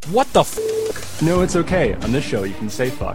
What the f***? No, it's okay. On this show, you can say fuck.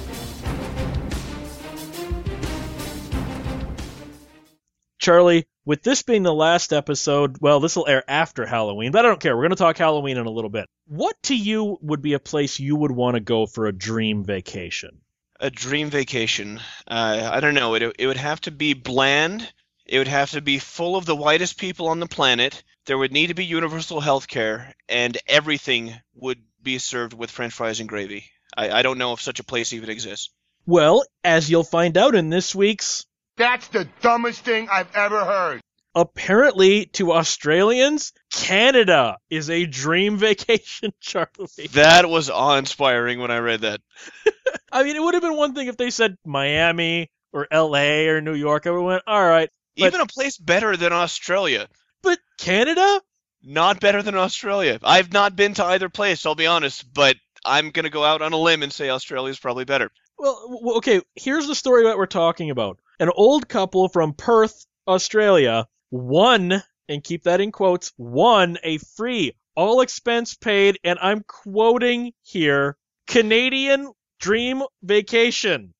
Charlie, with this being the last episode, well, this will air after Halloween, but I don't care. We're going to talk Halloween in a little bit. What to you would be a place you would want to go for a dream vacation? A dream vacation. I don't know. It would have to be bland. It would have to be full of the whitest people on the planet. There would need to be universal health care, and everything would be served with French fries and gravy. I don't know if such a place even exists. Well, as you'll find out in this week's... That's the dumbest thing I've ever heard. Apparently, to Australians, Canada is a dream vacation, Charlie. That was awe-inspiring when I read that. I mean, it would have been one thing if they said Miami or LA or New York. I would have went, all right. Even a place better than Australia. But Canada? Not better than Australia. I've not been to either place, I'll be honest, but I'm going to go out on a limb and say Australia's probably better. Well, okay, here's the story that we're talking about. An old couple from Perth, Australia, won, and keep that in quotes, won a free, all expense paid, and I'm quoting here, Canadian dream vacation.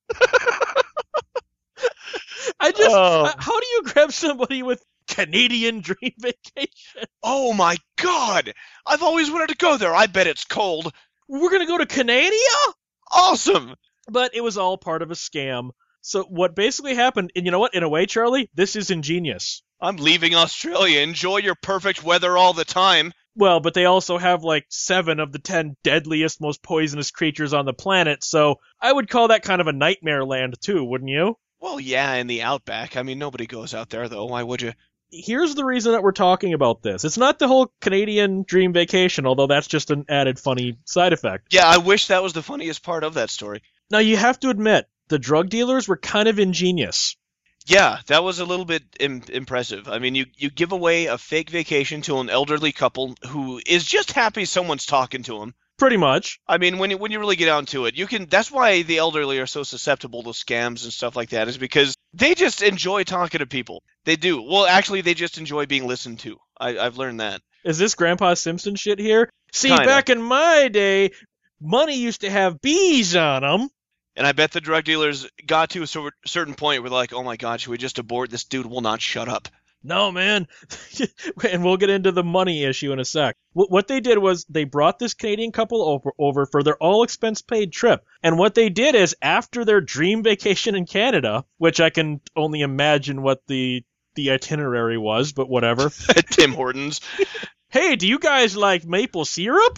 How do you grab somebody with Canadian dream vacation? Oh my God! I've always wanted to go there. I bet it's cold. We're going to go to Canada? Awesome! But it was all part of a scam. So what basically happened, and you know what? In a way, Charlie, this is ingenious. I'm leaving Australia. Enjoy your perfect weather all the time. Well, but they also have like 7 of the 10 deadliest, most poisonous creatures on the planet, so I would call that kind of a nightmare land too, wouldn't you? Well, yeah, in the outback. I mean, nobody goes out there, though. Why would you? Here's the reason that we're talking about this. It's not the whole Canadian dream vacation, although that's just an added funny side effect. Yeah, I wish that was the funniest part of that story. Now, you have to admit, the drug dealers were kind of ingenious. Yeah, that was a little bit impressive. I mean, you give away a fake vacation to an elderly couple who is just happy someone's talking to him. Pretty much. I mean, when you really get down to it, that's why the elderly are so susceptible to scams and stuff like that, is because they just enjoy talking to people. They do. Well, actually, they just enjoy being listened to. I've learned that. Is this Grandpa Simpson shit here? See, Kinda. Back in my day, money used to have bees on them. And I bet the drug dealers got to a certain point where they're like, oh my God, should we just abort? This dude will not shut up. No, man. And we'll get into the money issue in a sec. What they did was they brought this Canadian couple over for their all-expense-paid trip. And what they did is, after their dream vacation in Canada, which I can only imagine what the itinerary was, but whatever. Tim Hortons. Hey, do you guys like maple syrup?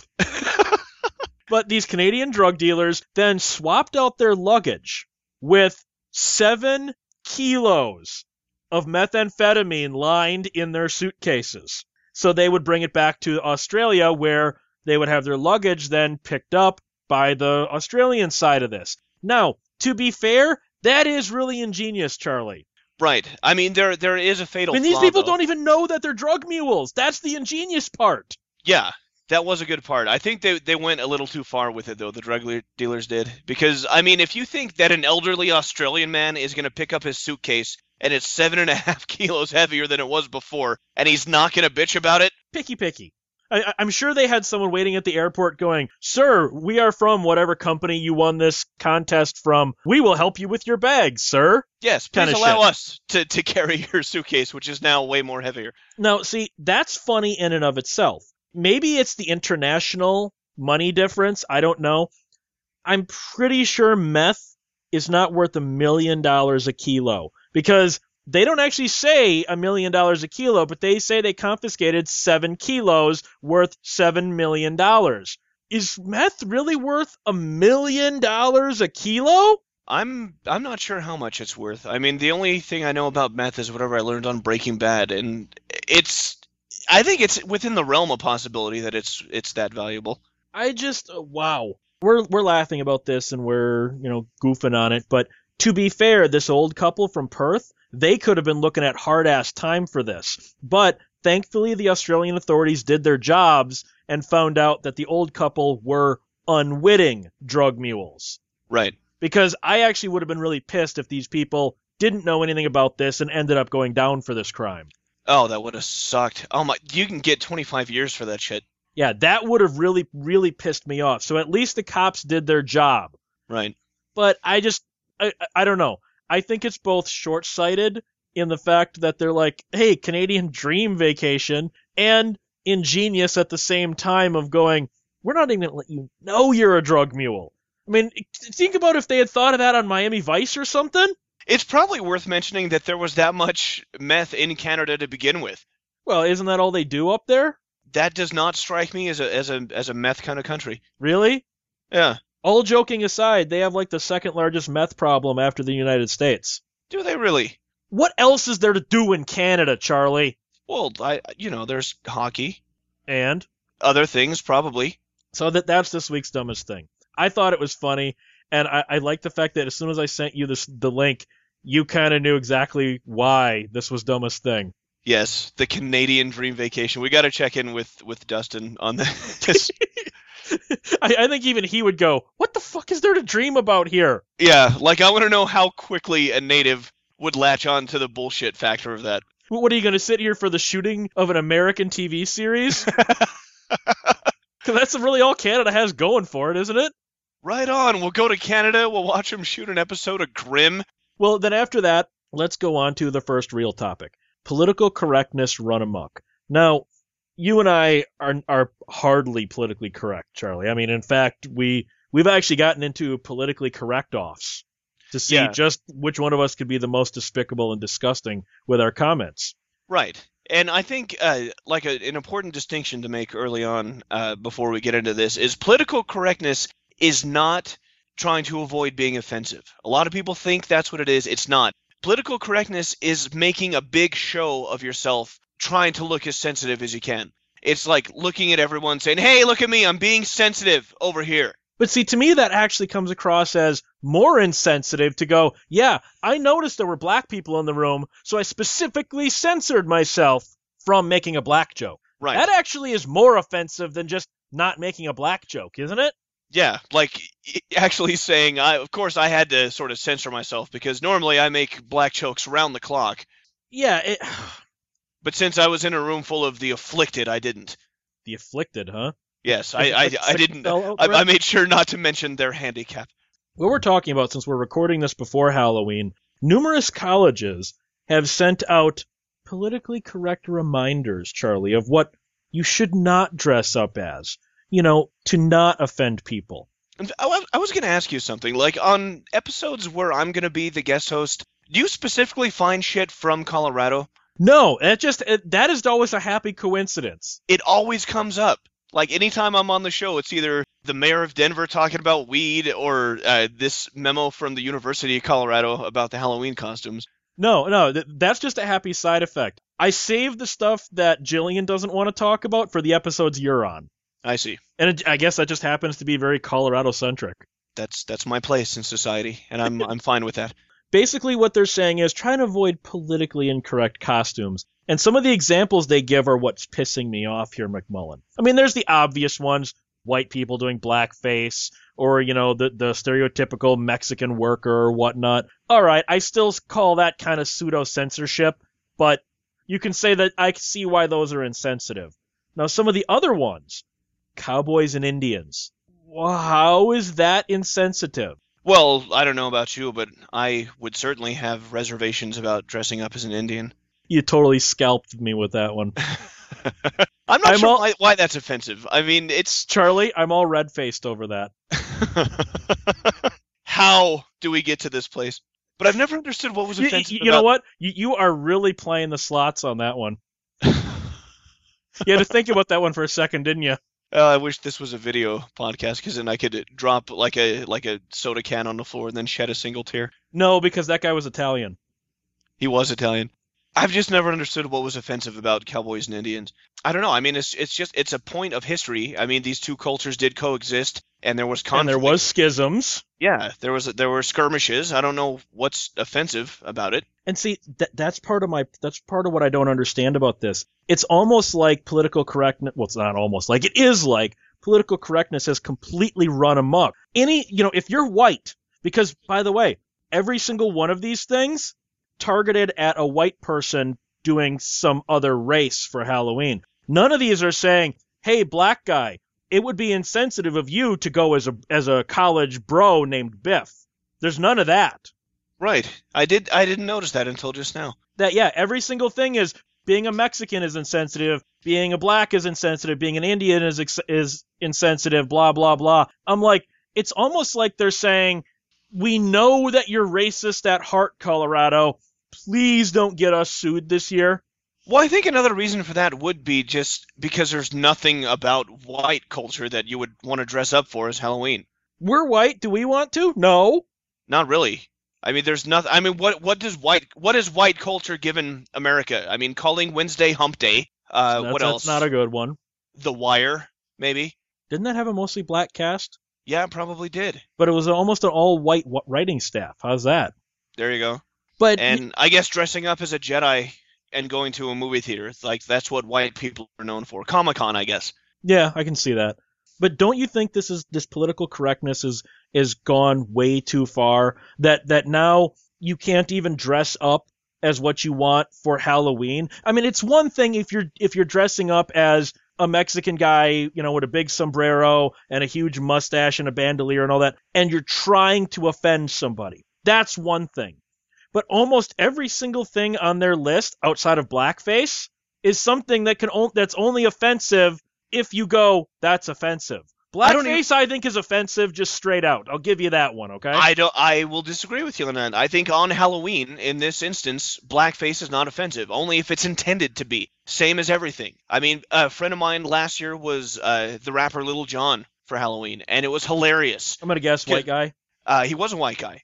But these Canadian drug dealers then swapped out their luggage with 7 kilos of methamphetamine lined in their suitcases. So they would bring it back to Australia, where they would have their luggage then picked up by the Australian side of this. Now, to be fair, that is really ingenious, Charlie. Right. I mean, there is a fatal flaw, these people though. don't even know that they're drug mules. That's the ingenious part. Yeah, that was a good part. I think they went a little too far with it, though, the drug dealers did. Because, I mean, if you think that an elderly Australian man is going to pick up his suitcase and it's 7.5 kilos heavier than it was before, and he's not going to bitch about it? Picky. I'm sure they had someone waiting at the airport going, "Sir, we are from whatever company you won this contest from. We will help you with your bags, sir." Yes, please allow us to carry your suitcase, which is now way more heavier. Now, see, that's funny in and of itself. Maybe it's the international money difference. I don't know. I'm pretty sure meth is not worth $1 million a kilo, because they don't actually say $1 million a kilo, but they say they confiscated 7 kilos worth $7 million. Is meth really worth $1 million a kilo? I'm not sure how much it's worth. I mean, the only thing I know about meth is whatever I learned on Breaking Bad, and I think it's within the realm of possibility that it's that valuable. Wow. We're laughing about this and we're, goofing on it, but to be fair, this old couple from Perth, they could have been looking at hard-ass time for this. But thankfully, the Australian authorities did their jobs and found out that the old couple were unwitting drug mules. Right. Because I actually would have been really pissed if these people didn't know anything about this and ended up going down for this crime. Oh, that would have sucked. Oh my, you can get 25 years for that shit. Yeah, that would have really, really pissed me off. So at least the cops did their job. Right. But I don't know. I think it's both short-sighted in the fact that they're like, hey, Canadian Dream Vacation, and ingenious at the same time of going, we're not even going to let you know you're a drug mule. I mean, think about if they had thought of that on Miami Vice or something. It's probably worth mentioning that there was that much meth in Canada to begin with. Well, isn't that all they do up there? That does not strike me as a meth kind of country. Really? Yeah. All joking aside, they have like the second largest meth problem after the United States. Do they really? What else is there to do in Canada, Charlie? Well, there's hockey. And? Other things, probably. So that's this week's dumbest thing. I thought it was funny, and I like the fact that as soon as I sent you the link, you kind of knew exactly why this was dumbest thing. Yes, the Canadian Dream Vacation. We got to check in with Dustin on this. I think even he would go, what the fuck is there to dream about here? Yeah, like I want to know how quickly a native would latch on to the bullshit factor of that. What are you going to sit here for the shooting of an American TV series? Because that's really all Canada has going for it, isn't it? Right on. We'll go to Canada. We'll watch them shoot an episode of Grimm. Well, then after that, let's go on to the first real topic. Political correctness run amok. Now, you and I are hardly politically correct, Charlie. I mean, in fact, we've actually gotten into politically correct offs to see just which one of us could be the most despicable and disgusting with our comments. Right. And I think an important distinction to make early on before we get into this is political correctness is not trying to avoid being offensive. A lot of people think that's what it is. It's not. Political correctness is making a big show of yourself, trying to look as sensitive as you can. It's like looking at everyone saying, hey, look at me, I'm being sensitive over here. But see, to me, that actually comes across as more insensitive to go, yeah, I noticed there were black people in the room, so I specifically censored myself from making a black joke. Right. That actually is more offensive than just not making a black joke, isn't it? Yeah, like actually saying, of course I had to sort of censor myself because normally I make black jokes around the clock. Yeah. But since I was in a room full of the afflicted, I didn't. The afflicted, huh? Yes, I didn't. I made sure not to mention their handicap. What we're talking about, since we're recording this before Halloween, numerous colleges have sent out politically correct reminders, Charlie, of what you should not dress up as. To not offend people. I was going to ask you something. Like, on episodes where I'm going to be the guest host, do you specifically find shit from Colorado? No, that is always a happy coincidence. It always comes up. Like, anytime I'm on the show, it's either the mayor of Denver talking about weed or this memo from the University of Colorado about the Halloween costumes. No, that's just a happy side effect. I save the stuff that Jillian doesn't want to talk about for the episodes you're on. I see. And I guess that just happens to be very Colorado-centric. That's my place in society, and I'm fine with that. Basically what they're saying is try to avoid politically incorrect costumes. And some of the examples they give are what's pissing me off here, McMullen. I mean, there's the obvious ones, white people doing blackface, or, the stereotypical Mexican worker or whatnot. All right, I still call that kind of pseudo-censorship, but you can say that I see why those are insensitive. Now, some of the other ones, cowboys and Indians. Well, how is that insensitive? Well, I don't know about you, but I would certainly have reservations about dressing up as an Indian. You totally scalped me with that one. I'm not sure why that's offensive. I mean, it's... Charlie, I'm all red-faced over that. How do we get to this place? But I've never understood what was offensive You know what? You are really playing the slots on that one. You had to think about that one for a second, didn't you? I wish this was a video podcast, because then I could drop like a soda can on the floor and then shed a single tear. No, because that guy was Italian. He was Italian. I've just never understood what was offensive about cowboys and Indians. I don't know. I mean, it's a point of history. I mean, these two cultures did coexist, and there was conflict. And there was schisms. Yeah, there were skirmishes. I don't know what's offensive about it. And see, that's part of what I don't understand about this. It's almost like political correctness. Well, it's not almost like, it is like political correctness has completely run amok. If you're white, because by the way, every single one of these things targeted at a white person doing some other race for Halloween. None of these are saying, hey, black guy, it would be insensitive of you to go as a college bro named Biff. There's none of that. Right. I didn't notice that until just now. Yeah, every single thing is being a Mexican is insensitive, being a black is insensitive, being an Indian is insensitive, blah, blah, blah. I'm like, it's almost like they're saying, we know that you're racist at heart, Colorado. Please don't get us sued this year. Well, I think another reason for that would be just because there's nothing about white culture that you would want to dress up for as Halloween. We're white. Do we want to? No. Not really. I mean, there's nothing. I mean, what is white culture given America? I mean, calling Wednesday Hump Day. What else? That's not a good one. The Wire, maybe. Didn't that have a mostly black cast? Yeah, it probably did. But it was almost an all-white writing staff. How's that? There you go. But And I guess dressing up as a Jedi and going to a movie theater, like that's what white people are known for. Comic-Con, I guess. yeah, I can see that. But don't you think this political correctness is gone way too far? That now you can't even dress up as what you want for Halloween. I mean, it's one thing if you're dressing up as a Mexican guy, with a big sombrero and a huge mustache and a bandolier and all that, and you're trying to offend somebody. That's one thing. But almost every single thing on their list outside of blackface is something that's only offensive if you go, that's offensive. Blackface, I think, is offensive just straight out. I'll give you that one, okay? I will disagree with you on that. I think on Halloween, in this instance, blackface is not offensive, only if it's intended to be. Same as everything. I mean, a friend of mine last year was the rapper Lil Jon for Halloween, and it was hilarious. I'm going to guess white guy. He was a white guy.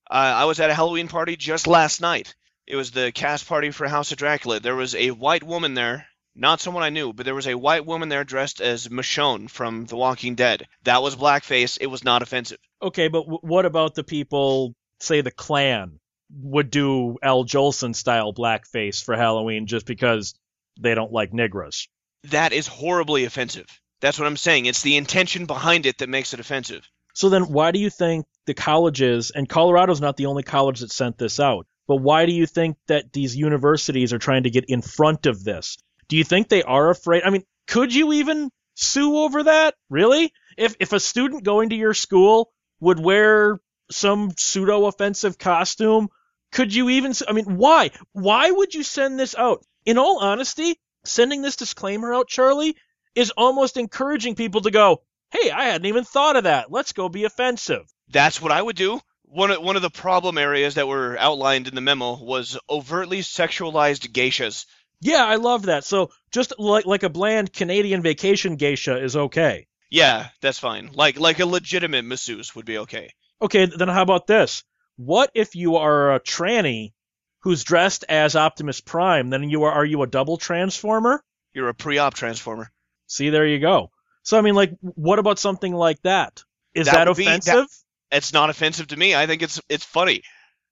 I was at a Halloween party just last night. It was the cast party for House of Dracula. There was a white woman there. Not someone I knew, but there was a white woman there dressed as Michonne from The Walking Dead. That was blackface. It was not offensive. Okay, but what about the people, say the Klan, would do Al Jolson-style blackface for Halloween just because they don't like Negros? That is horribly offensive. That's what I'm saying. It's the intention behind it that makes it offensive. So then why do you think the colleges, and Colorado's not the only college that sent this out, but why do you think that these universities are trying to get in front of this? Do you think they are afraid? I mean, could you even sue over that? Really? If a student going to your school would wear some pseudo-offensive costume, could you even... I mean, why? Why would you send this out? In all honesty, sending this disclaimer out, Charlie, is almost encouraging people to go, hey, I hadn't even thought of that. Let's go be offensive. That's what I would do. One of the problem areas that were outlined in the memo was overtly sexualized geishas. Yeah, I love that. So just like a bland Canadian vacation geisha is okay. Yeah, that's fine. Like a legitimate masseuse would be okay. Okay, then how about this? What if you are a tranny who's dressed as Optimus Prime? Then are you a double transformer? You're a pre-op transformer. See, there you go. So, I mean, like, what about something like that? Is that offensive? It's not offensive to me. I think it's funny.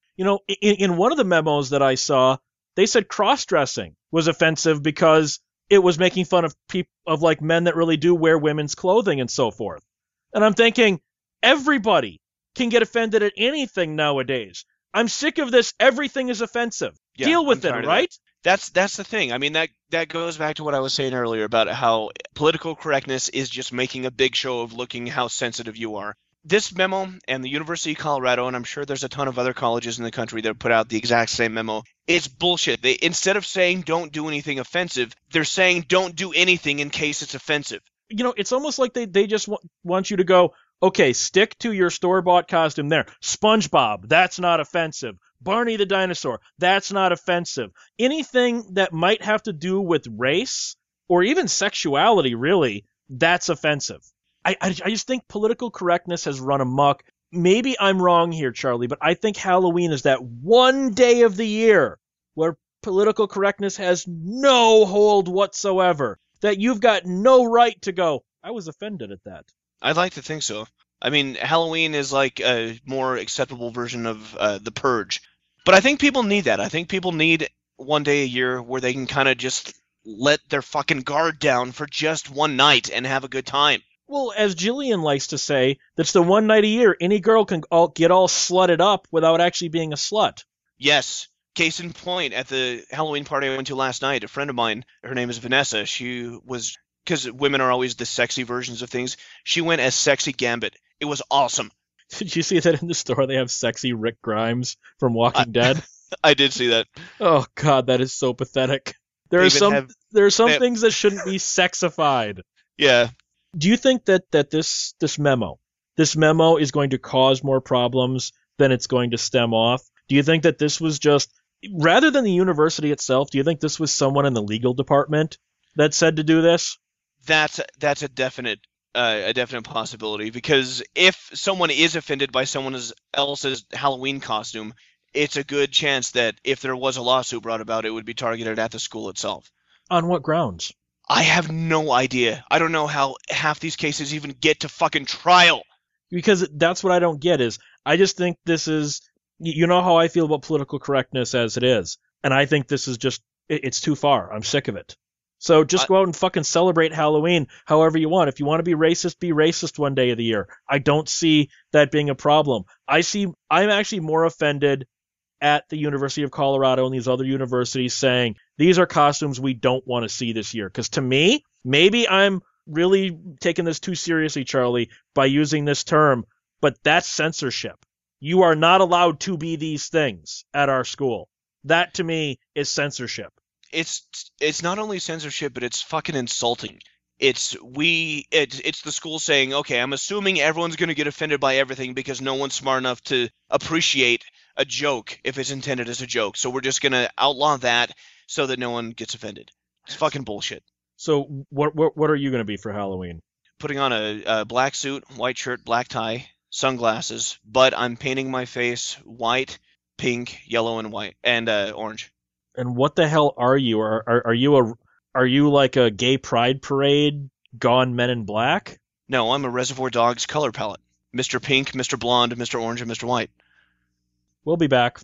In one of the memos that I saw, they said cross-dressing was offensive because it was making fun of like men that really do wear women's clothing and so forth. And I'm thinking, everybody can get offended at anything nowadays. I'm sick of this. Everything is offensive. Yeah, Deal with it, right? That's the thing. I mean, that goes back to what I was saying earlier about how political correctness is just making a big show of looking how sensitive you are. This memo and the University of Colorado, and I'm sure there's a ton of other colleges in the country that put out the exact same memo, it's bullshit. They, instead of saying don't do anything offensive, they're saying don't do anything in case it's offensive. It's almost like they just want you to go, okay, stick to your store-bought costume there. SpongeBob, that's not offensive. Barney the dinosaur, that's not offensive. Anything that might have to do with race or even sexuality, really, that's offensive. I just think political correctness has run amok. Maybe I'm wrong here, Charlie, but I think Halloween is that one day of the year where political correctness has no hold whatsoever, that you've got no right to go, I was offended at that. I'd like to think so. I mean, Halloween is like a more acceptable version of The Purge. But I think people need that. I think people need one day a year where they can kind of just let their fucking guard down for just one night and have a good time. Well, as Jillian likes to say, that's the one night a year any girl can get all slutted up without actually being a slut. Yes. Case in point, at the Halloween party I went to last night, a friend of mine, her name is Vanessa, she was because women are always the sexy versions of things. She went as Sexy Gambit. It was awesome. Did you see that in the store? They have sexy Rick Grimes from Walking Dead. I did see that. Oh God, that is so pathetic. There are some things that shouldn't be sexified. Yeah. Do you think that this memo is going to cause more problems than it's going to stem off? Do you think that this was just, rather than the university itself, do you think this was someone in the legal department that said to do this? That's a definite possibility, because if someone is offended by someone else's Halloween costume, it's a good chance that if there was a lawsuit brought about, it would be targeted at the school itself. On what grounds? I have no idea. I don't know how half these cases even get to fucking trial. Because that's what I don't get is, I just think this is, you know how I feel about political correctness as it is. And I think this is just, it's too far. I'm sick of it. So just go out and fucking celebrate Halloween however you want. If you want to be racist one day of the year. I don't see that being a problem. I'm actually more offended at the University of Colorado and these other universities saying, these are costumes we don't want to see this year. Because to me, maybe I'm really taking this too seriously, Charlie, by using this term, but that's censorship. You are not allowed to be these things at our school. That, to me, is censorship. It's not only censorship, but it's fucking insulting. It's the school saying, okay, I'm assuming everyone's going to get offended by everything because no one's smart enough to appreciate a joke if it's intended as a joke. So we're just going to outlaw that so that no one gets offended. It's fucking bullshit. So what are you going to be for Halloween? Putting on a black suit, white shirt, black tie, sunglasses, but I'm painting my face white, pink, yellow, and white, and orange. And what the hell are you? Are you like a gay pride parade gone Men in Black? No, I'm a Reservoir Dogs color palette. Mr. Pink, Mr. Blonde, Mr. Orange, and Mr. White. We'll be back.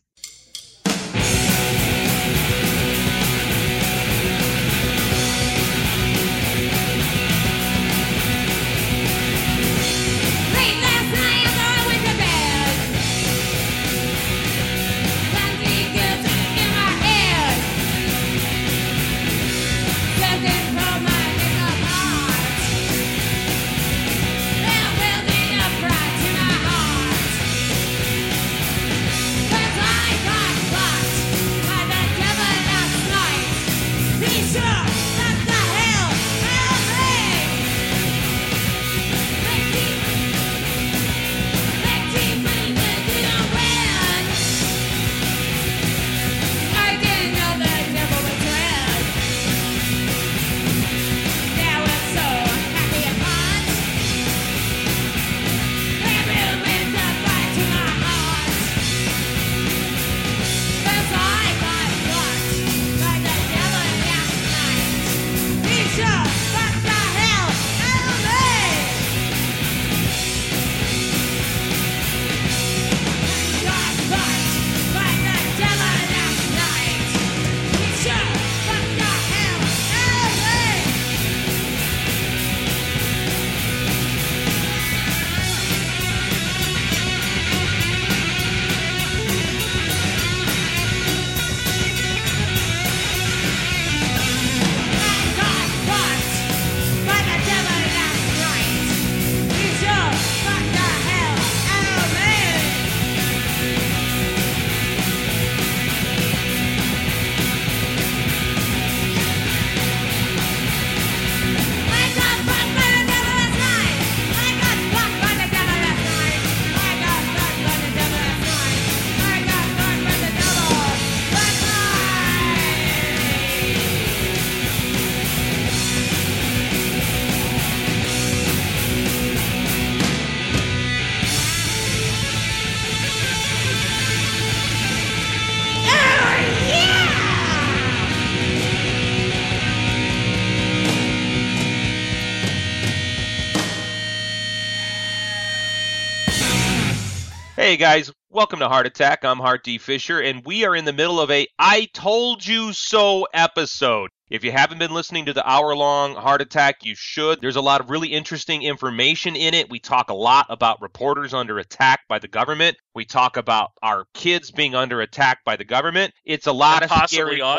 Hey guys, welcome to Heart Attack. I'm Hart D. Fisher, and we are in the middle of a I Told You So episode. If you haven't been listening to the hour-long Heart Attack, you should. There's a lot of really interesting information in it. We talk a lot about reporters under attack by the government. We talk about our kids being under attack by the government. It's a lot and of possibly scary us.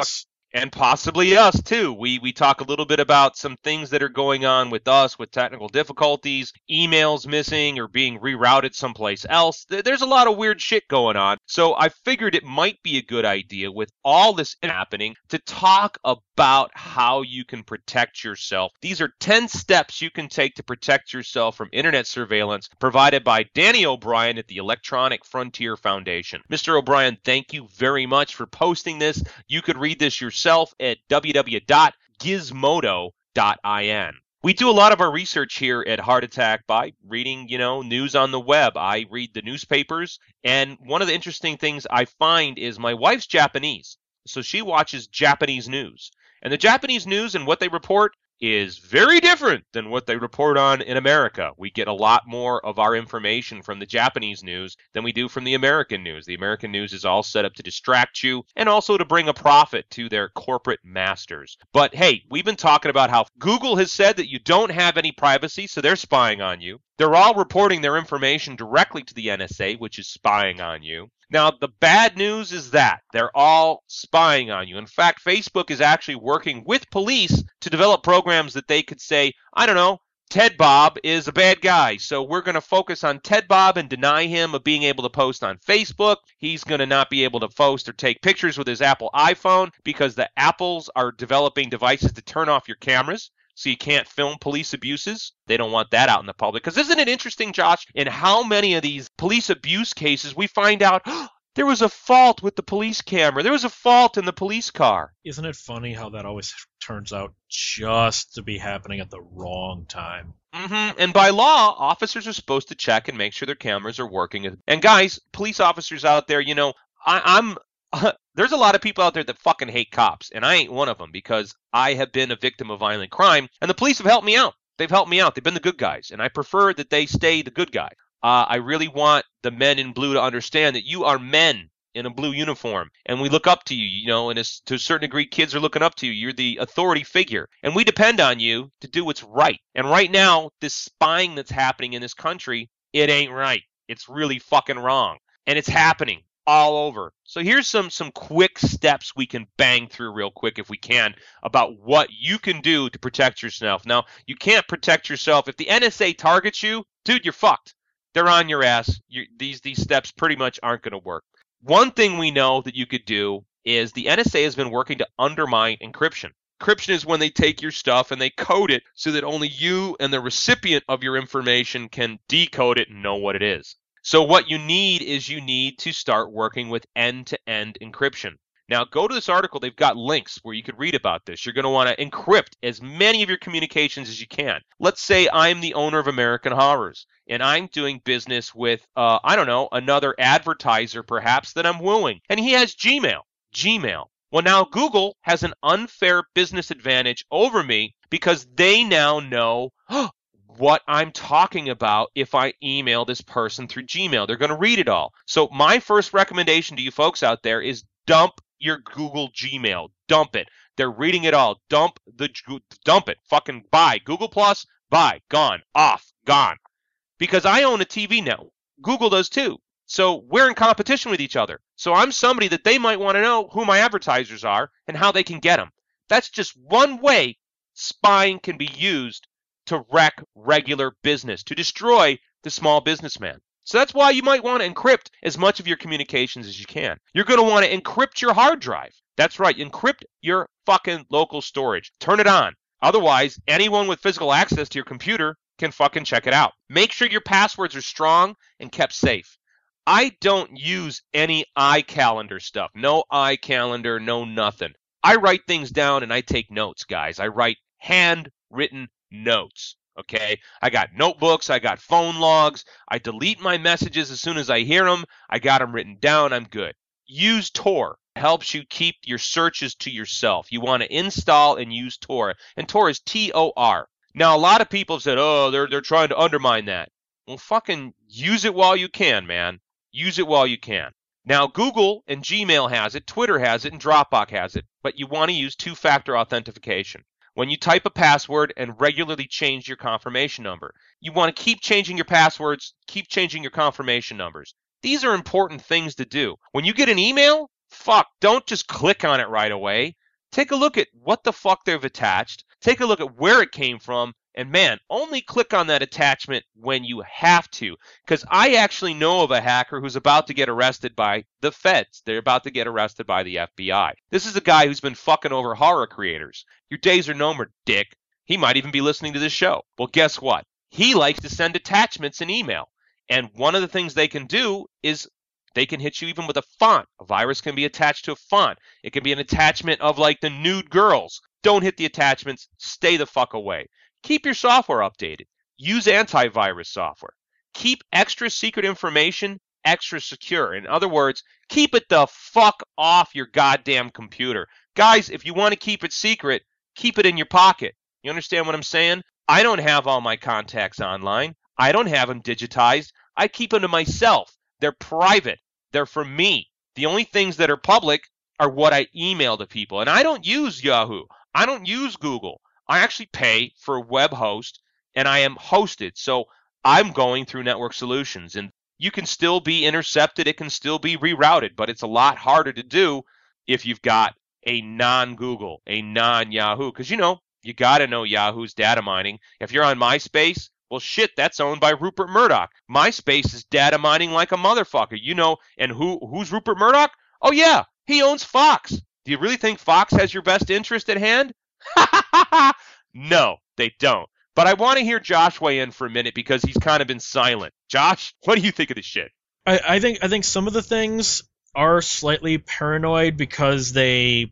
And possibly us too. We talk a little bit about some things that are going on with us with technical difficulties, emails missing or being rerouted someplace else. There's a lot of weird shit going on. So I figured it might be a good idea with all this happening to talk about how you can protect yourself. These are 10 steps you can take to protect yourself from internet surveillance provided by Danny O'Brien at the Electronic Frontier Foundation. Mr. O'Brien, thank you very much for posting this. You could read this yourself at www.gizmodo.in. We do a lot of our research here at Heart Attack by reading, news on the web. I read the newspapers, and one of the interesting things I find is my wife's Japanese, so she watches Japanese news. And the Japanese news and what they report is very different than what they report on in America. We get a lot more of our information from the Japanese news than we do from the American news. The American news is all set up to distract you and also to bring a profit to their corporate masters. But hey, we've been talking about how Google has said that you don't have any privacy, so they're spying on you. They're all reporting their information directly to the NSA, which is spying on you. Now, the bad news is that they're all spying on you. In fact, Facebook is actually working with police to develop programs that they could say, I don't know, Ted Bob is a bad guy, so we're going to focus on Ted Bob and deny him of being able to post on Facebook. He's going to not be able to post or take pictures with his Apple iPhone because the Apples are developing devices to turn off your cameras. So you can't film police abuses. They don't want that out in the public. Because isn't it interesting, Josh, in how many of these police abuse cases we find out there was a fault with the police camera. There was a fault in the police car. Isn't it funny how that always turns out just to be happening at the wrong time? Mm-hmm. And by law, officers are supposed to check and make sure their cameras are working. And guys, police officers out there, there's a lot of people out there that fucking hate cops, and I ain't one of them because I have been a victim of violent crime, and the police have helped me out. They've helped me out. They've been the good guys, and I prefer that they stay the good guy. I really want the men in blue to understand that you are men in a blue uniform, and we look up to you, and to a certain degree, kids are looking up to you. You're the authority figure, and we depend on you to do what's right. And right now, this spying that's happening in this country, it ain't right. It's really fucking wrong, and it's happening all over. So here's some quick steps we can bang through real quick if we can about what you can do to protect yourself. Now, you can't protect yourself. If the NSA targets you, dude, you're fucked. They're on your ass. These steps pretty much aren't going to work. One thing we know that you could do is the NSA has been working to undermine encryption. Encryption is when they take your stuff and they code it so that only you and the recipient of your information can decode it and know what it is. So what you need to start working with end-to-end encryption. Now, go to this article. They've got links where you could read about this. You're going to want to encrypt as many of your communications as you can. Let's say I'm the owner of American Horrors, and I'm doing business with, another advertiser perhaps that I'm wooing, and he has Gmail. Well, now Google has an unfair business advantage over me because they now know what I'm talking about if I email this person through Gmail. They're going to read it all. So my first recommendation to you folks out there is dump your Google Gmail. Dump it. They're reading it all. Dump it. Fucking bye. Google Plus, bye. Gone. Off. Gone. Because I own a TV network. Google does too. So we're in competition with each other. So I'm somebody that they might want to know who my advertisers are and how they can get them. That's just one way spying can be used to wreck regular business, to destroy the small businessman. So that's why you might want to encrypt as much of your communications as you can. You're going to want to encrypt your hard drive. That's right, encrypt your fucking local storage. Turn it on. Otherwise, anyone with physical access to your computer can fucking check it out. Make sure your passwords are strong and kept safe. I don't use any iCalendar stuff. No iCalendar, no nothing. I write things down and I take notes, guys. I write handwritten notes, okay? I got notebooks. I got phone logs. I delete my messages as soon as I hear them. I got them written down. I'm good. Use Tor. It helps you keep your searches to yourself. You want to install and use Tor. And Tor is T-O-R. Now, a lot of people have said, oh, they're trying to undermine that. Well, fucking use it while you can, man. Use it while you can. Now, Google and Gmail has it, Twitter has it, and Dropbox has it, but you want to use two-factor authentication. When you type a password and regularly change your confirmation number, you want to keep changing your passwords, keep changing your confirmation numbers. These are important things to do. When you get an email, don't just click on it right away. Take a look at what the fuck they've attached. Take a look at where it came from. And man, only click on that attachment when you have to. Because I actually know of a hacker who's about to get arrested by the feds. They're about to get arrested by the FBI. This is a guy who's been fucking over horror creators. Your days are numbered, dick. He might even be listening to this show. Well, guess what? He likes to send attachments in email. And one of the things they can do is they can hit you even with a font. A virus can be attached to a font. It can be an attachment of like the nude girls. Don't hit the attachments. Stay the fuck away. Keep your software updated. Use antivirus software. Keep extra secret information extra secure. In other words, keep it the fuck off your goddamn computer. Guys, if you want to keep it secret, keep it in your pocket. You understand what I'm saying? I don't have all my contacts online. I don't have them digitized. I keep them to myself. They're private. They're for me. The only things that are public are what I email to people. And I don't use Yahoo. I don't use Google. I actually pay for a web host, and I am hosted. So I'm going through Network Solutions, and you can still be intercepted. It can still be rerouted, but it's a lot harder to do if you've got a non-Google, a non-Yahoo, because, you got to know Yahoo's data mining. If you're on MySpace, well, shit, that's owned by Rupert Murdoch. MySpace is data mining like a motherfucker, and who's Rupert Murdoch? Oh, yeah, he owns Fox. Do you really think Fox has your best interest at hand? No, they don't. But I want to hear Josh weigh in for a minute because he's kind of been silent. Josh, what do you think of this shit? I think some of the things are slightly paranoid because they,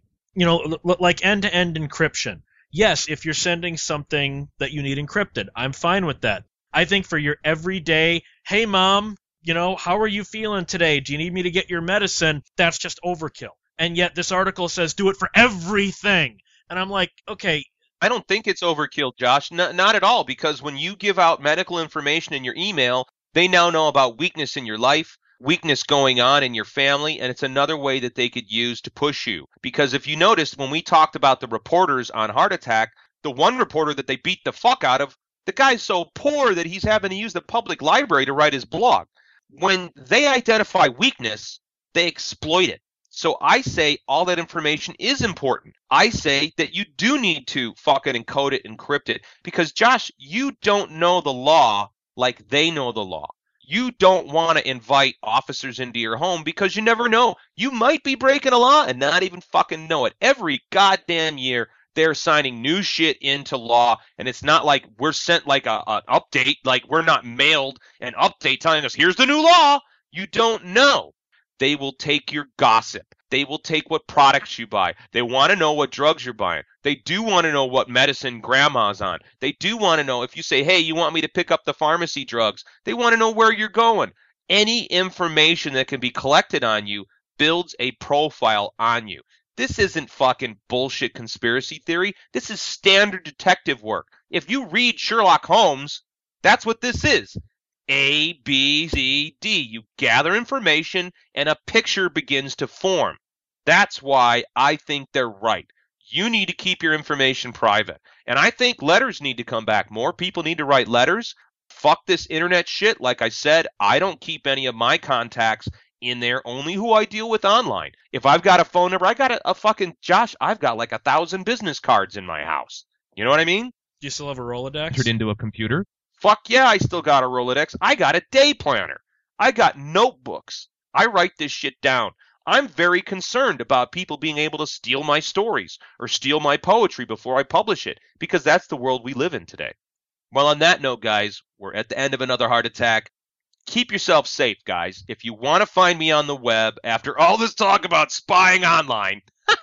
like end-to-end encryption. Yes, if you're sending something that you need encrypted, I'm fine with that. I think for your everyday, hey mom, how are you feeling today? Do you need me to get your medicine? That's just overkill. And yet this article says do it for everything. And I'm like, okay. I don't think it's overkill, Josh. Not at all, because when you give out medical information in your email, they now know about weakness in your life, weakness going on in your family, and it's another way that they could use to push you. Because if you noticed, when we talked about the reporters on Heart Attack, the one reporter that they beat the fuck out of, the guy's so poor that he's having to use the public library to write his blog. When they identify weakness, they exploit it. So I say all that information is important. I say that you do need to fucking encode it, encrypt it, because Josh, you don't know the law like they know the law. You don't want to invite officers into your home because you never know. You might be breaking a law and not even fucking know it. Every goddamn year, they're signing new shit into law, and it's not like we're sent like an update, like we're not mailed an update telling us, here's the new law. You don't know. They will take your gossip. They will take what products you buy. They want to know what drugs you're buying. They do want to know what medicine grandma's on. They do want to know if you say, hey, you want me to pick up the pharmacy drugs. They want to know where you're going. Any information that can be collected on you builds a profile on you. This isn't fucking bullshit conspiracy theory. This is standard detective work. If you read Sherlock Holmes, that's what this is. A, B, C, D. You gather information and a picture begins to form. That's why I think they're right. You need to keep your information private. And I think letters need to come back. More people need to write letters. Fuck this internet shit. Like I said, I don't keep any of my contacts in there, only who I deal with online. If I've got a phone number, I got a fucking, Josh, I've got like 1,000 business cards in my house. You know what I mean? Do you still have a Rolodex? Turned into a computer. Fuck yeah, I still got a Rolodex. I got a day planner. I got notebooks. I write this shit down. I'm very concerned about people being able to steal my stories or steal my poetry before I publish it, because that's the world we live in today. Well, on that note, guys, we're at the end of another Heart Attack. Keep yourself safe, guys. If you want to find me on the web after all this talk about spying online,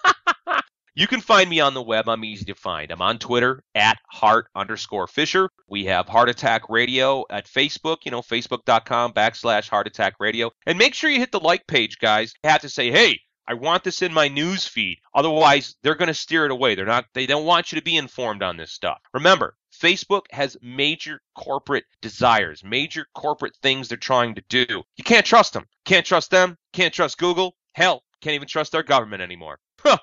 you can find me on the web. I'm easy to find. I'm on Twitter at Heart_Fisher. We have Heart Attack Radio at Facebook, facebook.com/Heart Attack Radio. And make sure you hit the like page, guys. You have to say, hey, I want this in my news feed. Otherwise, they're going to steer it away. They don't want you to be informed on this stuff. Remember, Facebook has major corporate desires, major corporate things they're trying to do. You can't trust them. Can't trust them. Can't trust Google. Hell, can't even trust their government anymore. Huh.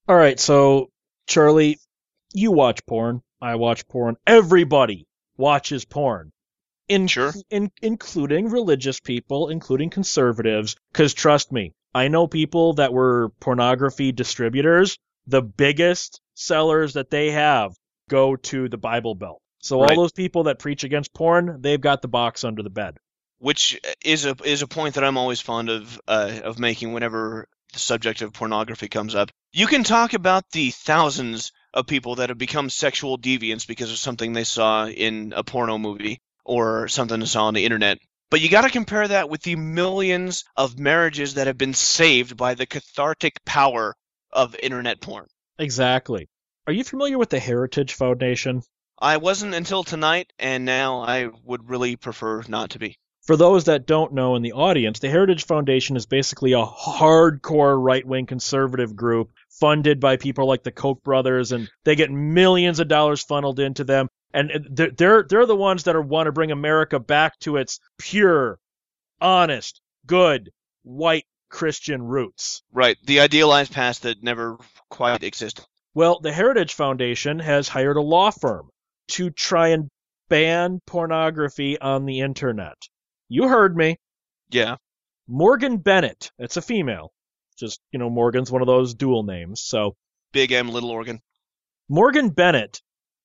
All right, so Charlie, you watch porn. I watch porn. Everybody watches porn. Sure. Including religious people, including conservatives, because trust me, I know people that were pornography distributors. The biggest sellers that they have go to the Bible Belt. So all Right. those people that preach against porn, they've got the box under the bed. Which is a point that I'm always fond of making whenever the subject of pornography comes up. You can talk about the thousands of people that have become sexual deviants because of something they saw in a porno movie or something they saw on the internet. But you got to compare that with the millions of marriages that have been saved by the cathartic power of internet porn. Exactly. Are you familiar with the Heritage Foundation? I wasn't until tonight, and now I would really prefer not to be. For those that don't know in the audience, the Heritage Foundation is basically a hardcore right-wing conservative group funded by people like the Koch brothers, and they get millions of dollars funneled into them. And they're the ones that want to bring America back to its pure, honest, good, white Christian roots. Right, the idealized past that never quite existed. Well, the Heritage Foundation has hired a law firm to try and ban pornography on the internet. You heard me. Yeah. Morgan Bennett. It's a female. Just, Morgan's one of those dual names. So Big M, Little Organ. Morgan Bennett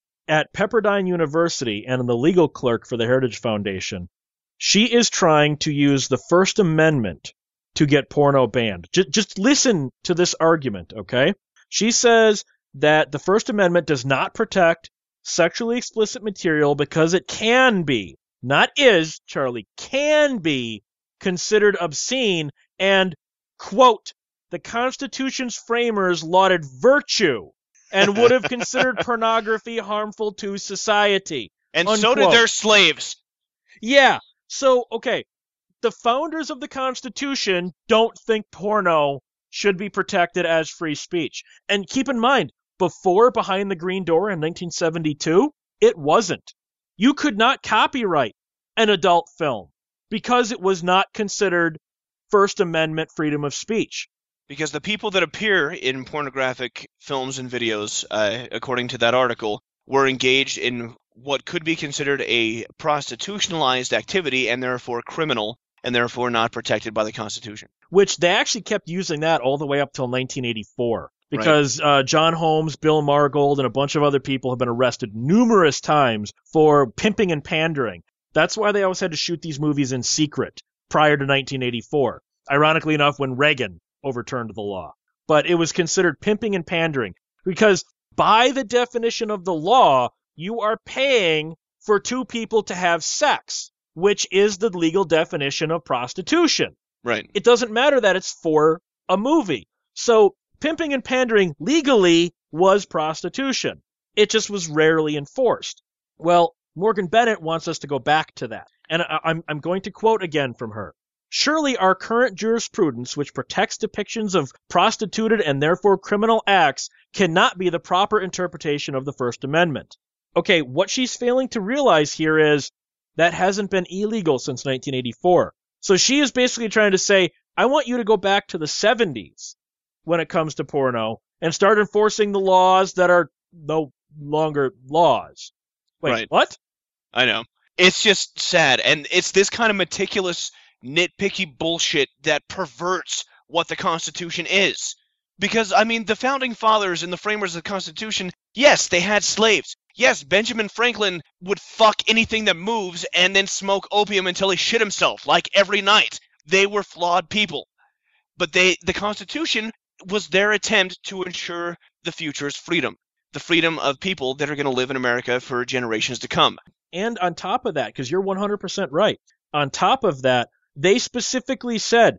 at Pepperdine University and the legal clerk for the Heritage Foundation, she is trying to use the First Amendment to get porno banned. Just listen to this argument, okay? She says that the First Amendment does not protect sexually explicit material because it can be, not is, Charlie, can be considered obscene and, quote, the Constitution's framers lauded virtue and would have considered pornography harmful to society. And unquote. so did their slaves. Yeah. So, okay, the founders of the Constitution don't think porno should be protected as free speech. And keep in mind, before Behind the Green Door in 1972, it wasn't. You could not copyright an adult film because it was not considered First Amendment freedom of speech. Because the people that appear in pornographic films and videos, according to that article, were engaged in what could be considered a prostitutionalized activity and therefore criminal and therefore not protected by the Constitution. Which they actually kept using that all the way up till 1984. Because John Holmes, Bill Margold, and a bunch of other people have been arrested numerous times for pimping and pandering. That's why they always had to shoot these movies in secret prior to 1984. Ironically enough, when Reagan overturned the law. But it was considered pimping and pandering because by the definition of the law, you are paying for two people to have sex, which is the legal definition of prostitution. Right. It doesn't matter that it's for a movie. So pimping and pandering legally was prostitution. It just was rarely enforced. Well, Morgan Bennett wants us to go back to that. And I'm going to quote again from her. Surely our current jurisprudence, which protects depictions of prostituted and therefore criminal acts, cannot be the proper interpretation of the First Amendment. Okay, what she's failing to realize here is that hasn't been illegal since 1984. So she is basically trying to say, I want you to go back to the 70s when it comes to porno and start enforcing the laws that are no longer laws. Wait, Right. What? I know. It's just sad. And it's this kind of meticulous, nitpicky bullshit that perverts what the Constitution is. Because, I mean, the Founding Fathers and the framers of the Constitution, yes, they had slaves. Yes, Benjamin Franklin would fuck anything that moves and then smoke opium until he shit himself, like every night. They were flawed people. But the Constitution was their attempt to ensure the future's freedom. The freedom of people that are going to live in America for generations to come. And on top of that, because you're 100% right, on top of that, they specifically said,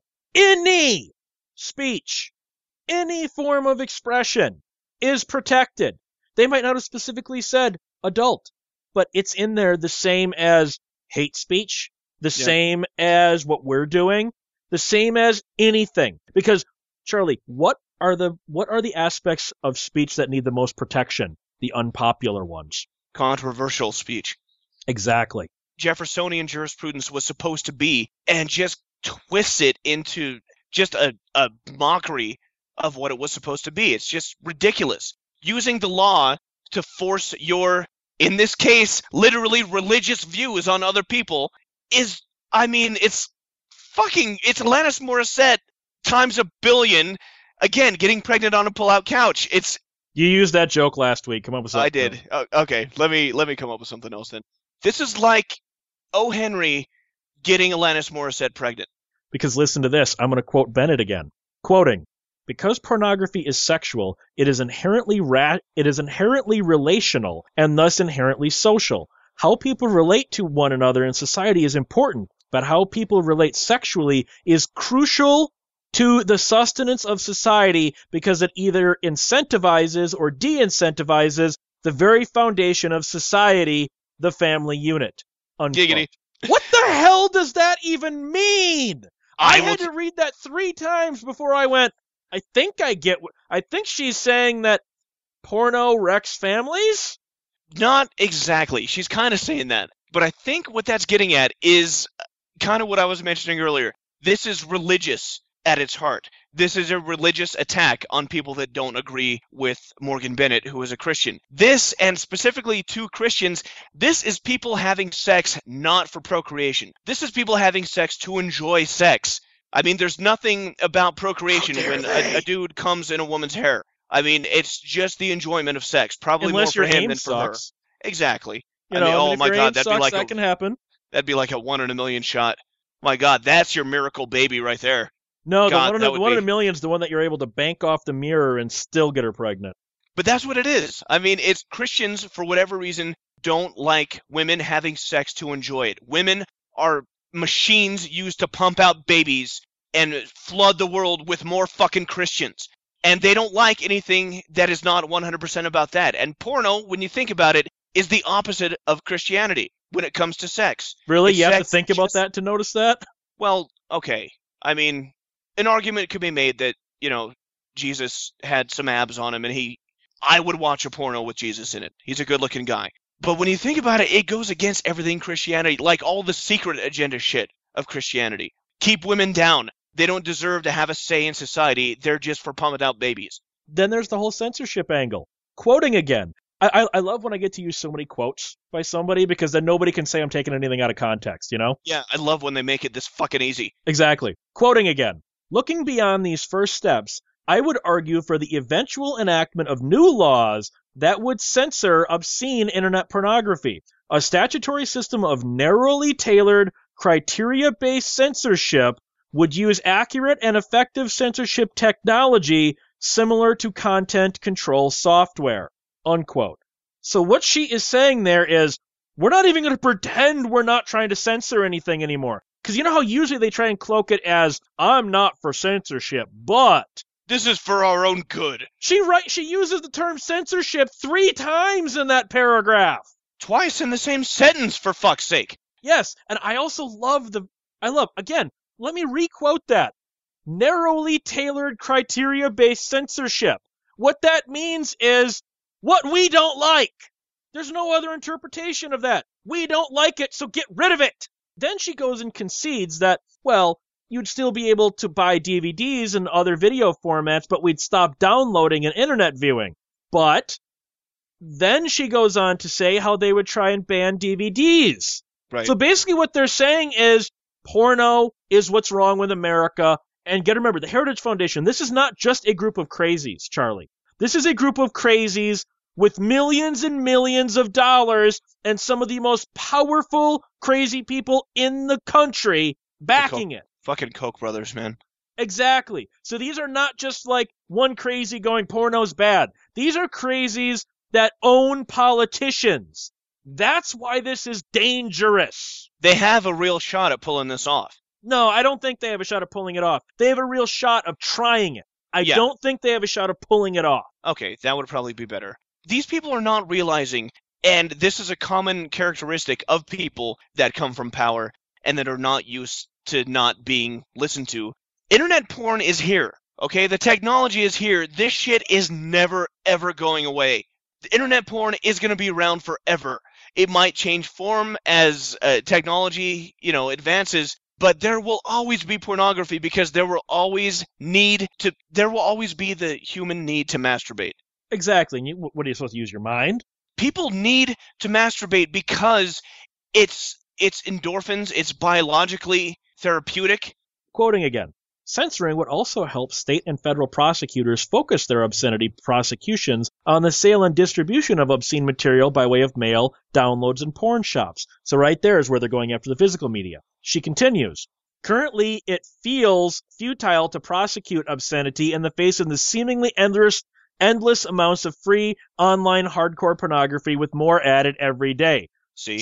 any speech, any form of expression is protected. They might not have specifically said adult, but it's in there the same as hate speech, the same as what we're doing, the same as anything. Because, Charlie, what are the aspects of speech that need the most protection? The unpopular ones. Controversial speech. Exactly. Jeffersonian jurisprudence was supposed to be, and just twist it into just a mockery of what it was supposed to be. It's just ridiculous. Using the law to force your, in this case, literally religious views on other people is, I mean, it's Alanis Morissette times a billion. Again, getting pregnant on a pull-out couch. You used that joke last week. Come up with something. I did. Okay, let me come up with something else then. This is like O. Henry getting Alanis Morissette pregnant. Because listen to this. I'm going to quote Bennett again. Quoting, because pornography is sexual, it is inherently relational and thus inherently social. How people relate to one another in society is important, but how people relate sexually is crucial to the sustenance of society because it either incentivizes or de-incentivizes the very foundation of society, the family unit. Unquote. Giggity. What the hell does that even mean? I had to read that 3 times before I went, I think she's saying that porno wrecks families? Not exactly. She's kind of saying that. But I think what that's getting at is kind of what I was mentioning earlier. This is religious at its heart. This is a religious attack on people that don't agree with Morgan Bennett, who is a Christian. This, and specifically to Christians, this is people having sex not for procreation. This is people having sex to enjoy sex. I mean, there's nothing about procreation when a dude comes in a woman's hair. I mean, it's just the enjoyment of sex. Probably unless more for him aim than for sucks. her. Exactly. You know, oh my God, that'd be like that can happen. That'd be like a 1 in a million shot. My God, that's your miracle baby right there. No, God, the one in a million is the one that you're able to bank off the mirror and still get her pregnant. But that's what it is. I mean, it's Christians, for whatever reason, don't like women having sex to enjoy it. Women are machines used to pump out babies and flood the world with more fucking Christians. And they don't like anything that is not 100% about that. And porno, when you think about it, is the opposite of Christianity when it comes to sex. Really? You have to think about that to notice that? Well, okay. I mean, an argument could be made that, you know, Jesus had some abs on him and I would watch a porno with Jesus in it. He's a good-looking guy. But when you think about it, it goes against everything Christianity, like all the secret agenda shit of Christianity. Keep women down. They don't deserve to have a say in society. They're just for pumping out babies. Then there's the whole censorship angle. Quoting again. I love when I get to use so many quotes by somebody because then nobody can say I'm taking anything out of context, you know? Yeah, I love when they make it this fucking easy. Exactly. Quoting again. Looking beyond these first steps, I would argue for the eventual enactment of new laws that would censor obscene internet pornography. A statutory system of narrowly tailored, criteria-based censorship would use accurate and effective censorship technology similar to content control software. Unquote. So what she is saying there is, we're not even going to pretend we're not trying to censor anything anymore. Because you know how usually they try and cloak it as, I'm not for censorship, but... This is for our own good. She uses the term censorship 3 times in that paragraph. Twice in the same sentence, for fuck's sake. Yes, and I also again, let me requote that. Narrowly tailored criteria-based censorship. What that means is what we don't like. There's no other interpretation of that. We don't like it, so get rid of it. Then she goes and concedes that, well, you'd still be able to buy DVDs and other video formats, but we'd stop downloading and internet viewing. But then she goes on to say how they would try and ban DVDs. Right. So basically what they're saying is porno is what's wrong with America. And get to remember, the Heritage Foundation, this is not just a group of crazies, Charlie. This is a group of crazies with millions and millions of dollars and some of the most powerful crazy people in the country backing it. Fucking Koch brothers, man. Exactly. So these are not just like one crazy going porno's bad. These are crazies that own politicians. That's why this is dangerous. They have a real shot at pulling this off. No, I don't think they have a shot of pulling it off. They have a real shot of trying it. I don't think they have a shot of pulling it off. Okay, that would probably be better. These people are not realizing, and this is a common characteristic of people that come from power and that are not used to not being listened to. Internet porn is here, okay? The technology is here. This shit is never, ever going away. The internet porn is going to be around forever. It might change form as technology, advances, But there will always be pornography because there will always be the human need to masturbate. Exactly. And what are you supposed to use, your mind? People need to masturbate because it's endorphins, it's biologically therapeutic. Quoting again, censoring would also help state and federal prosecutors focus their obscenity prosecutions on the sale and distribution of obscene material by way of mail, downloads, and porn shops. So right there is where they're going after the physical media. She continues, currently it feels futile to prosecute obscenity in the face of the seemingly endless amounts of free online hardcore pornography with more added every day. See,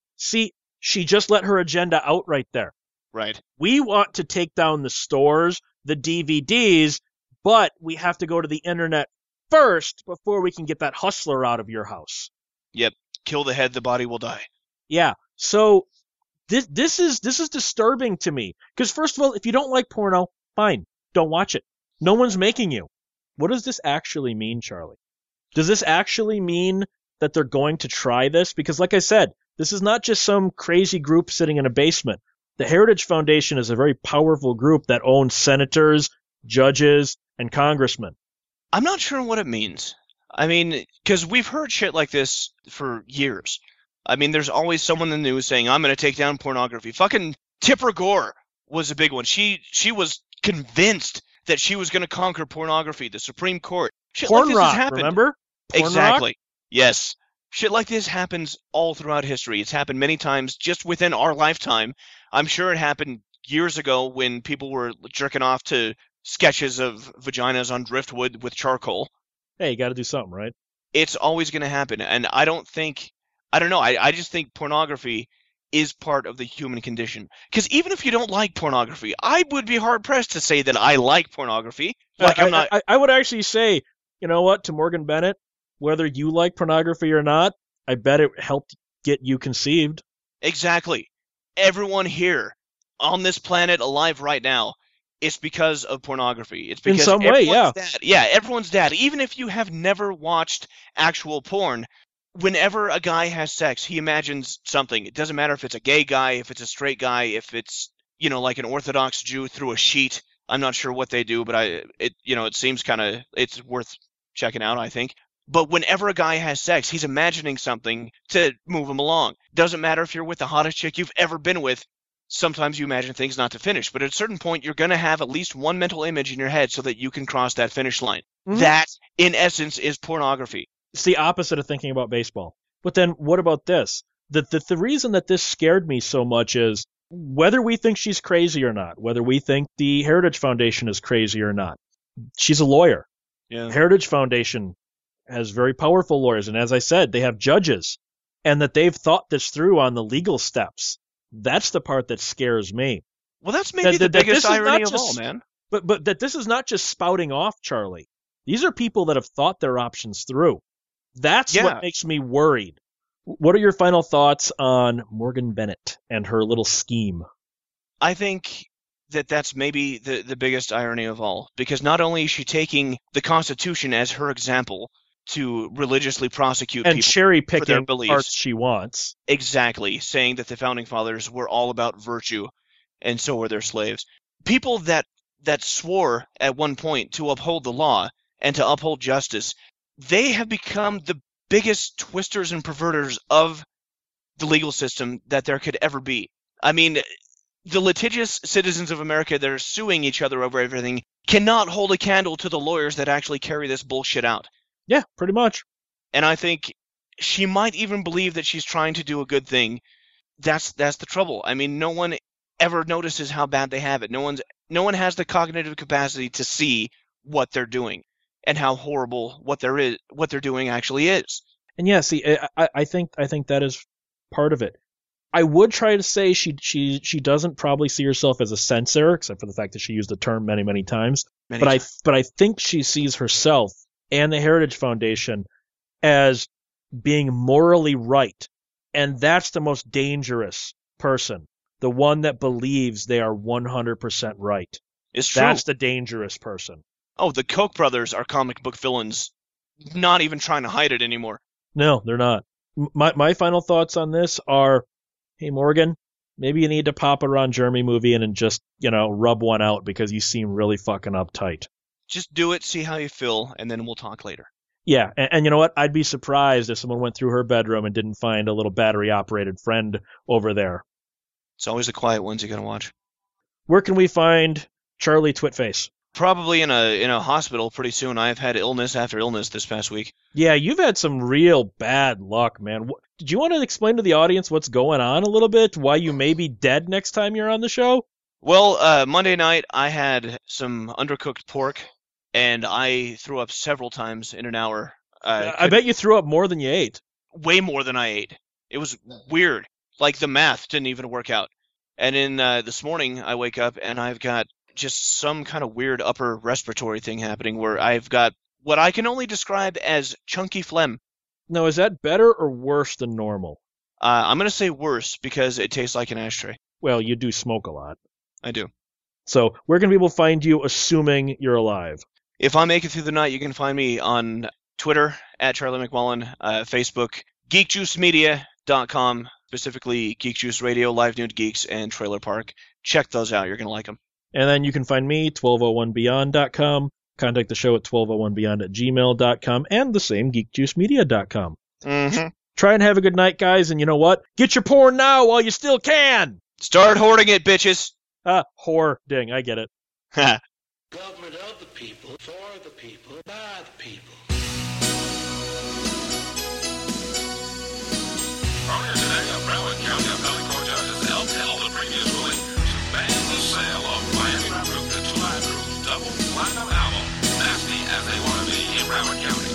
she just let her agenda out right there. right. We want to take down the stores, the DVDs, but we have to go to the internet first before we can get that hustler out of your house. Yep. Kill the head, the body will die. Yeah. So this is disturbing to me. Because first of all, if you don't like porno, fine. Don't watch it. No one's making you. What does this actually mean, Charlie? Does this actually mean that they're going to try this? Because like I said, this is not just some crazy group sitting in a basement. The Heritage Foundation is a very powerful group that owns senators, judges, and congressmen. I'm not sure what it means. I mean, because we've heard shit like this for years. I mean, there's always someone in the news saying, I'm going to take down pornography. Fucking Tipper Gore was a big one. She was convinced that she was going to conquer pornography, the Supreme Court. Shit Porn like this rock, has happened. remember? Porn Exactly. rock? Yes. Shit like this happens all throughout history. It's happened many times just within our lifetime. I'm sure it happened years ago when people were jerking off to sketches of vaginas on driftwood with charcoal. Hey, you got to do something, right? It's always going to happen. And I don't know. I just think pornography is part of the human condition. Because even if you don't like pornography, I would be hard-pressed to say that I like pornography. I would actually say, you know what, to Morgan Bennett, whether you like pornography or not, I bet it helped get you conceived. Exactly. Everyone here on this planet alive right now, it's because of pornography. It's because in some way, yeah. Everyone's dad. Even if you have never watched actual porn, whenever a guy has sex, he imagines something. It doesn't matter if it's a gay guy, if it's a straight guy, if it's, like an Orthodox Jew through a sheet. I'm not sure what they do, but it seems it's worth checking out, I think. But whenever a guy has sex, he's imagining something to move him along. Doesn't matter if you're with the hottest chick you've ever been with. Sometimes you imagine things not to finish. But at a certain point, you're going to have at least one mental image in your head so that you can cross that finish line. Mm-hmm. That, in essence, is pornography. It's the opposite of thinking about baseball. But then what about this? The reason that this scared me so much is whether we think she's crazy or not, whether we think the Heritage Foundation is crazy or not. She's a lawyer. Yeah. Heritage Foundation has very powerful lawyers, and as I said, they have judges, and that they've thought this through on the legal steps. That's the part that scares me. Well, that's maybe the biggest irony of all, man. But that this is not just spouting off, Charlie. These are people that have thought their options through. That's what makes me worried. What are your final thoughts on Morgan Bennett and her little scheme? I think that's maybe the biggest irony of all, because not only is she taking the Constitution as her example to religiously prosecute and people cherry picking for their beliefs. Parts she wants. Exactly, saying that the Founding Fathers were all about virtue, and so were their slaves. People that swore at one point to uphold the law and to uphold justice, they have become the biggest twisters and perverters of the legal system that there could ever be. I mean, the litigious citizens of America that are suing each other over everything cannot hold a candle to the lawyers that actually carry this bullshit out. Yeah, pretty much. And I think she might even believe that she's trying to do a good thing. That's the trouble. I mean, no one ever notices how bad they have it. No one has the cognitive capacity to see what they're doing and how horrible what they're doing actually is. And yeah, see, I think that is part of it. I would try to say she doesn't probably see herself as a censor, except for the fact that she used the term many, many times. But I think she sees herself and the Heritage Foundation as being morally right. And that's the most dangerous person. The one that believes they are 100% right. It's true. That's the dangerous person. Oh, the Koch brothers are comic book villains. Not even trying to hide it anymore. No, they're not. My final thoughts on this are, hey, Morgan, Maybe you need to pop a Ron Jeremy movie in and just, rub one out because you seem really fucking uptight. Just do it, see how you feel, and then we'll talk later. Yeah, and you know what? I'd be surprised if someone went through her bedroom and didn't find a little battery-operated friend over there. It's always the quiet ones you gotta watch. Where can we find Charlie Twitface? Probably in a hospital pretty soon. I've had illness after illness this past week. Yeah, you've had some real bad luck, man. Did you want to explain to the audience what's going on a little bit? Why you may be dead next time you're on the show? Well, Monday night I had some undercooked pork, and I threw up several times in an hour. I bet you threw up more than you ate. Way more than I ate. It was weird. Like the math didn't even work out. And then this morning I wake up and I've got just some kind of weird upper respiratory thing happening where I've got what I can only describe as chunky phlegm. Now, is that better or worse than normal? I'm going to say worse because it tastes like an ashtray. Well, you do smoke a lot. I do. So where can people find you, assuming you're alive? If I make it through the night, you can find me on Twitter, at Charlie McMullen, Facebook, geekjuicemedia.com, specifically Geek Juice Radio, Live Nude Geeks, and Trailer Park. Check those out. You're going to like them. And then you can find me, 1201beyond.com. Contact the show at 1201beyond@gmail.com and the same geekjuicemedia.com. Mm-hmm. Try and have a good night, guys, and you know what? Get your porn now while you still can! Start hoarding it, bitches! Whore. Ding, I get it. Government of the people, for the people, by the people. Earlier today, a Broward County appellate court judge has upheld the previous ruling to ban the sale of Miami rap group The July Crew's double platinum album, Nasty As They Wanna Be, in Broward County.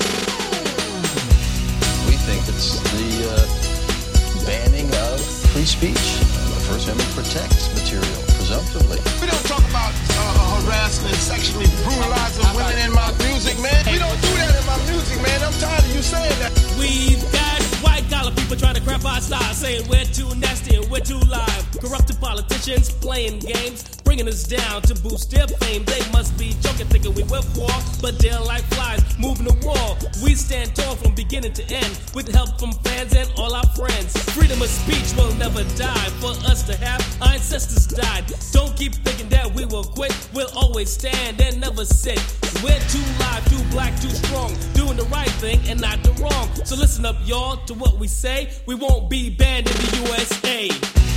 We think it's the banning of free speech. The First Amendment protects material, presumptively. We don't talk about harassing and sexually brutalizing women in my music, man. We don't do that in my music, man. I'm tired of you saying that. We've got white collar people trying to crap our style, saying we're too nasty and we're too live. Corrupted politicians playing games, bringing us down to boost their fame. They must be joking, thinking we will fall, but they're like flies moving the wall. We stand tall from beginning to end, with help from fans and all our friends. Freedom of speech will never die. For us to have, our ancestors died. Don't keep thinking that we will quit. We'll always stand and never sit. We're too live, too black, too strong, doing the right thing and not the wrong. So listen up, y'all, to what we say. We won't be banned in the USA.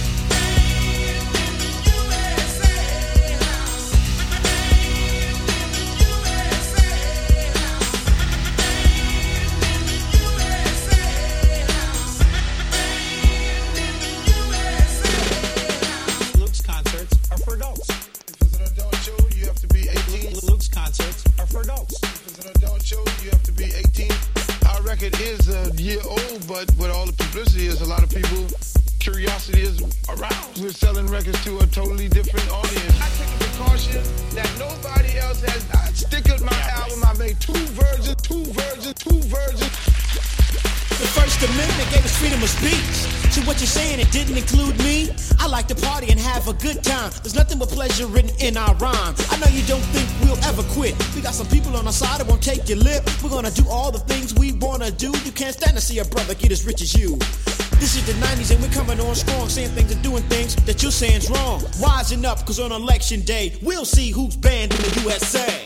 Luke's concerts are for adults. If it's an adult show, you have to be 18. Luke's concerts are for adults. If it's an adult show, you have to be 18. Our record is a year old, but with all the publicity, there's a lot of people, curiosity is aroused. We're selling records to a totally different audience. I take a precaution that nobody else has. I stick with my album. I made two versions. The First Amendment gave us freedom of speech. So what you're saying, it didn't include me? I like to party and have a good time. There's nothing but pleasure written in our rhymes. I know you don't think we'll ever quit. We got some people on our side that won't take your lip. We're gonna do all the things we wanna do. You can't stand to see a brother get as rich as you. This is the 90s and we're coming on strong, saying things and doing things that you're saying's wrong. Wising up, cause on election day, we'll see who's banned in the USA.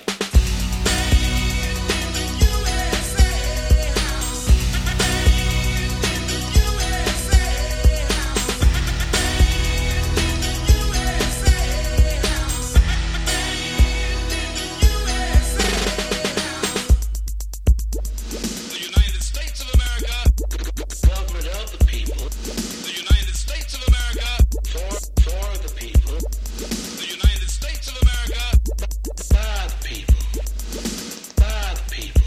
The United States of America, Government of the people, the United States of America, for the people, the United States of America, by the people, by the people.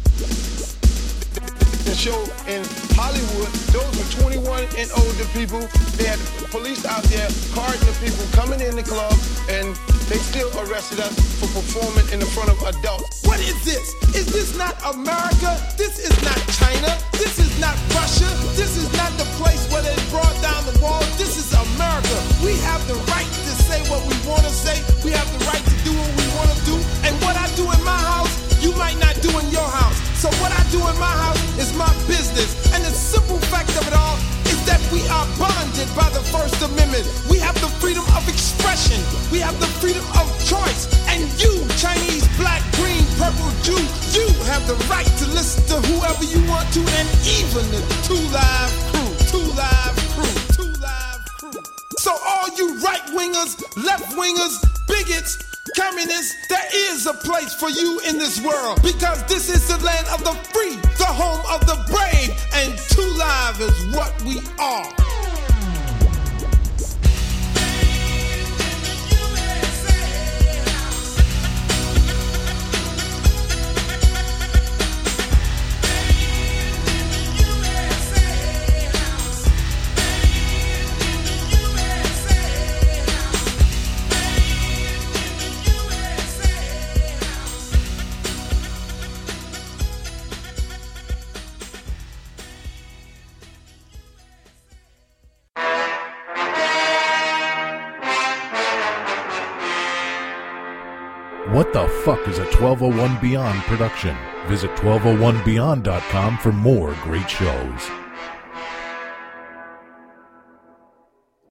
The show in Hollywood, those were 21 and older people. They had the police out there carding the people coming in the club, and they still arrested us for performing in the front of adults. What is this? Is this not America? This is not China. This is not Russia. This is not the place where they brought down the wall. This is America. We have the right to say what we want to say. We have the right to do what we want to do. And what I do in my house, you might not do in your house. So what I do in my house is my business. And the simple fact of it all is that we are bonded by the First Amendment. choice. And you, Chinese, black, green, purple, Jew, you have the right to listen to whoever you want to, and even the Two Live Crew. So all you right-wingers, left-wingers, bigots, communists, there is a place for you in this world, because this is the land of the free, the home of the brave, and Two Live is what we are. What the fuck is a 1201 Beyond production? Visit 1201beyond.com for more great shows.